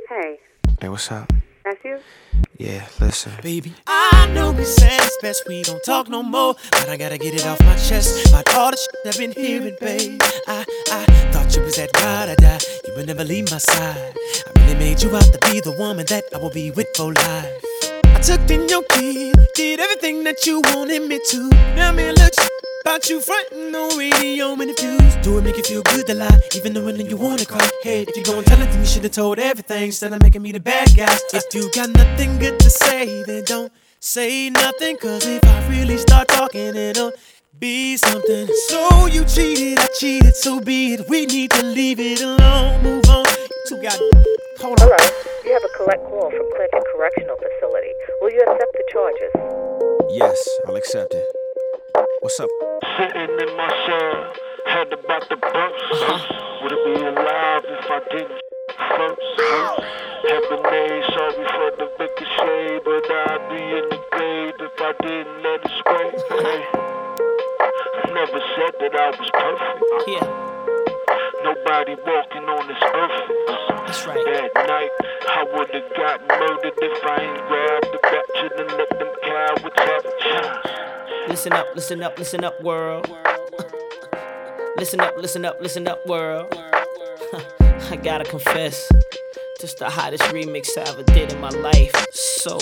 Hey. Hey, what's up? That's you? Yeah, listen. Baby, I know we said it's best we don't talk no more, but I gotta get it off my chest about all the shit I've been hearing, babe. I thought you was that ride or die. You would never leave my side. I really made you out to be the woman that I will be with for life. I took in your kid, did everything that you wanted me to. Now me look about you frontin' on radio interviews. Do it make you feel good to lie, even though when you wanna cry. Hey, if you go and tell it, then you should've told everything instead of making me the bad guy. If you got nothing good to say, then don't say nothing. Cause if I really start talking, it'll be something. So you cheated, I cheated, so be it. We need to leave it alone, move on. You two got, hold on. Hello, you have a collect call from Clinton Correctional Facility. Will you accept the charges? Yes, I'll accept it. What's up? Sitting in my cell, head about the burst. Would it be alive if I didn't first? Heaven made, sorry for the ricochet, but I'd be in the grave if I didn't let it spray. Hey, never said that I was perfect. Yeah, Nobody walking on this earth. that's right. That night, I would've got murdered if I ain't grabbed the ratchet and let them cowards have a chance. Listen up, listen up, listen up, world. Listen up, listen up, listen up, world. I gotta confess, just the hottest remix I ever did in my life. So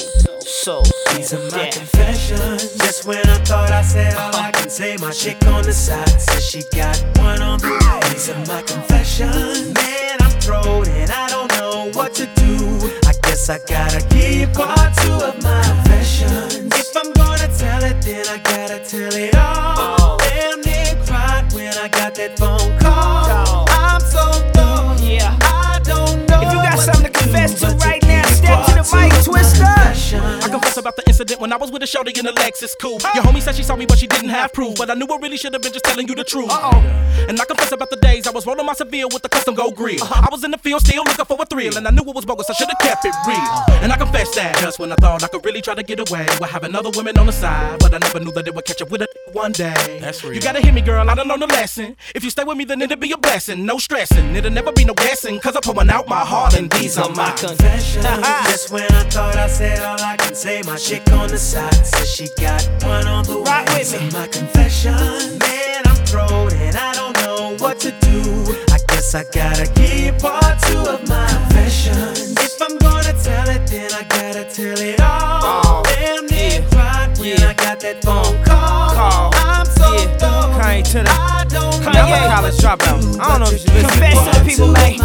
These are my confessions. Just when I thought I said all I can say, my chick on the side says she got one on the way. These are my confessions. Man, I'm thrown and I don't know what to do. I guess I gotta keep part two of my confessions. If I'm gonna tell it, then I gotta tell it all. Damn near cried when I got that phone call. I'm so thrown. yeah. I don't know. If you got what something to confess to do, but right now, keep step to the part mic, two of Twister. my confessions. I confess about the incident when I was with a shorty in a Lexus coupe. Your homie said she saw me but she didn't have proof, but I knew I really should have been just telling you the truth. And I confess about the days I was rolling my Seville with the custom gold grill. I was in the field still looking for a thrill, and I knew it was bogus, I should have kept it real. And I confess that just when I thought I could really try to get away with having other women on the side, but I never knew that it would catch up with a one day. That's real. You gotta hear me, girl, I done learned a lesson. If you stay with me, then it'll be a blessing. No stressing, it'll never be no guessing, cause I'm pouring out my heart and these are my confessions. Just when I thought I said all I can say, my chick on the side says she got one on the way. Rock with me. These are my confessions. Man, I'm thrown and I don't know what to do. I guess I gotta keep part two of my confessions. If I'm gonna tell it, then I gotta tell it all. Damn near cried when I got that phone call. I'm so thrown. Kanye to the I don't know. I'm a college dropout. I don't know if she listen. Confess to the people, man.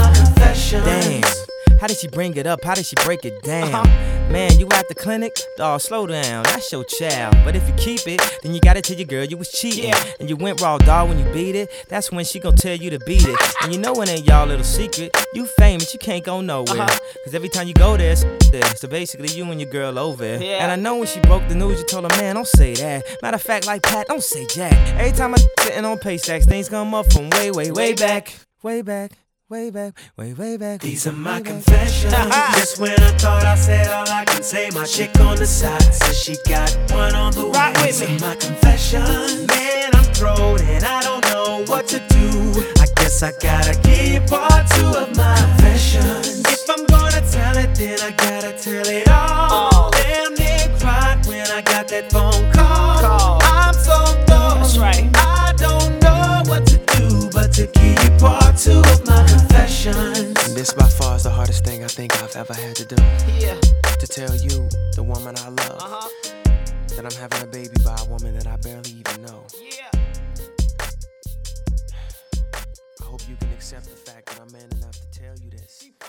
Damn. How did she bring it up? How did she break it down? Man, you at the clinic? Dawg, slow down, that's your child. But if you keep it, then you gotta tell your girl you was cheating. And you went raw, dawg, when you beat it. That's when she gon' tell you to beat it. And you know it ain't y'all little secret. You famous, you can't go nowhere. Cause every time you go there, it's there. So basically you and your girl over there. And I know when she broke the news, you told her, man, don't say that. Matter of fact, like Pat, don't say Jack. Every time I sitting on Paysacks, things come up from way back. Way back. Way back. These are my confessions. Just when I thought I said all I can say, my chick on the side says she got one on the way. These are my confessions. Man, I'm thrown and I don't know what to do. I guess I gotta keep part two of my confessions. If I'm gonna tell it, then I gotta tell it all. Damn near cried when I got that phone call. I'm so thrown. That's right. I don't know what to do, but to keep part two of my confessions. And this by far is the hardest thing I think I've ever had to do. Yeah. To tell you, the woman I love, that I'm having a baby by a woman that I barely even know. Yeah. I hope you can accept the fact that I'm man enough to tell you this.